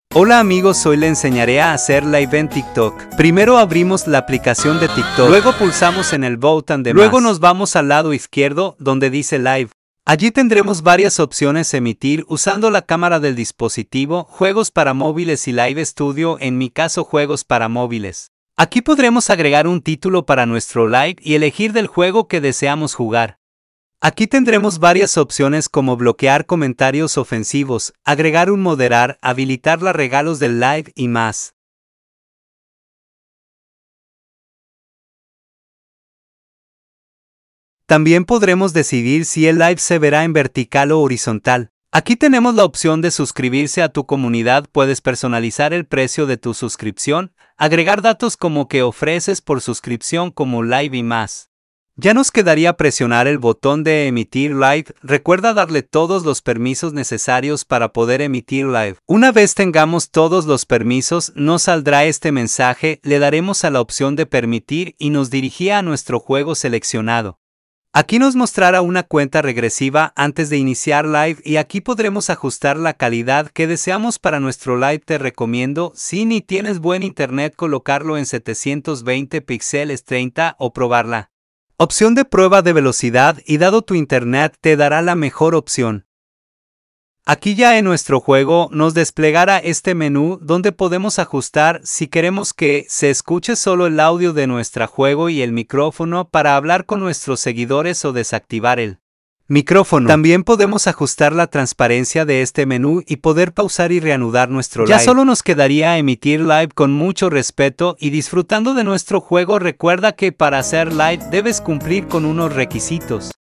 Hola amigos, hoy le enseñaré a hacer live en TikTok. Primero abrimos la aplicación de TikTok, luego pulsamos en el botón de más. Luego nos vamos al lado izquierdo donde dice live. Allí tendremos varias opciones emitir usando la cámara del dispositivo, juegos para móviles y Live Studio, en mi caso juegos para móviles. Aquí podremos agregar un título para nuestro live y elegir del juego que deseamos jugar. Aquí tendremos varias opciones como bloquear comentarios ofensivos, agregar un moderar, habilitar los regalos del live y más. También podremos decidir si el live se verá en vertical o horizontal. Aquí tenemos la opción de suscribirse a tu comunidad, puedes personalizar el precio de tu suscripción, agregar datos como que ofreces por suscripción como live y más. Ya nos quedaría presionar el botón de emitir live, recuerda darle todos los permisos necesarios para poder emitir live. Una vez tengamos todos los permisos, nos saldrá este mensaje, le daremos a la opción de permitir y nos dirigirá a nuestro juego seleccionado. Aquí nos mostrará una cuenta regresiva antes de iniciar live y aquí podremos ajustar la calidad que deseamos para nuestro live. Te recomiendo, si ni tienes buen internet, colocarlo en 720 píxeles 30 o probarla. Opción de prueba de velocidad y dado tu internet te dará la mejor opción. Aquí ya en nuestro juego nos desplegará este menú donde podemos ajustar si queremos que se escuche solo el audio de nuestro juego y el micrófono para hablar con nuestros seguidores o desactivar el micrófono. También podemos ajustar la transparencia de este menú y poder pausar y reanudar nuestro live. Ya solo nos quedaría emitir live con mucho respeto y disfrutando de nuestro juego. Recuerda que para hacer live debes cumplir con unos requisitos.